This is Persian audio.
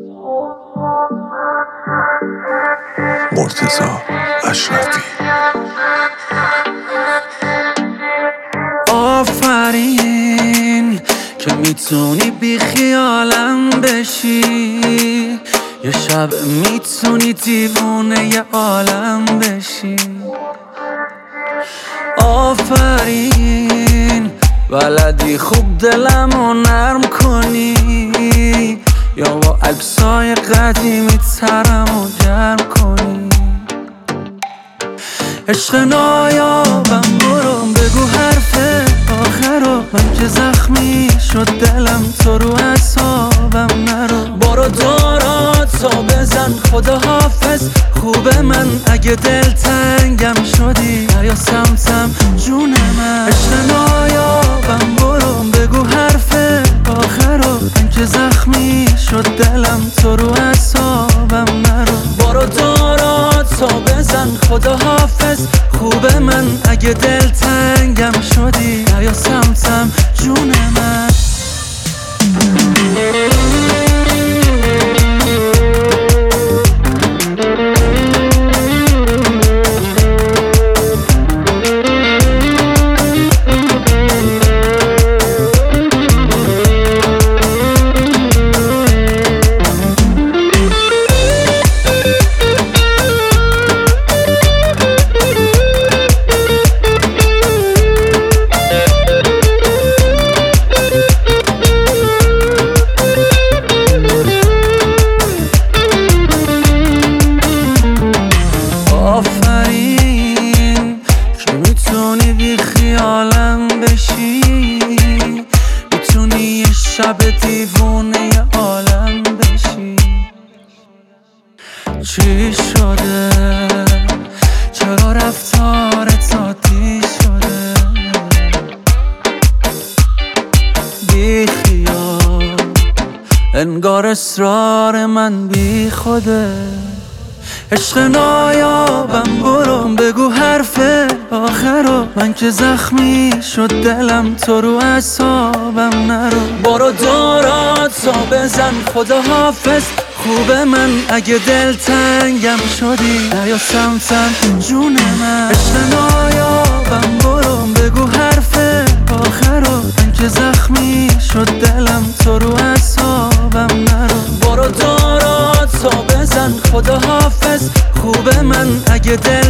مرتضی اشرفی. آفرین که میتونی بی خیالم بشی، یه شب میتونی دیوونه یه عالم بشی. آفرین بلدی خوب دلمو نرم کنی، یا با عکسای قدیمی ترمو گرم کنی. عشق نایابم برو بگو حرف آخرو، من که زخمی شد دلم تو رو اعصابم نرو. برو داراتو بزن خدا حافظ، خوبه من اگه دلتنگم شدی یا سمتم جون من. عشق نایابم برو بگو حرف آخرو، من که زخمی شد دلم تو رو اعصابم نرو. برو داراتو بزن خدا حافظ، خوبه من اگه دلتنگم شدی یا سمتم جون من. آفرین که میتونی بی خیالم بشی، میتونی یه شب دیوونه یه عالم بشی. چی شده؟ چرا رفتارت عادی شده؟ بی خیال انگار اصرار من بی خوده. عشق نایابم برو بگو حرف آخرو، من که زخمی شد دلم تو رو اعصابم نرو. برو داراتو بزن خدا حافظ، خوبه من اگه دلتنگم شدی یا سمتم جون من. عشق نایابم برو بگو حرف آخرو، من که زخمی شد دلم تو رو اعصابم نرو. برو داراتو بزن خدا حافظ، خوبه من اگه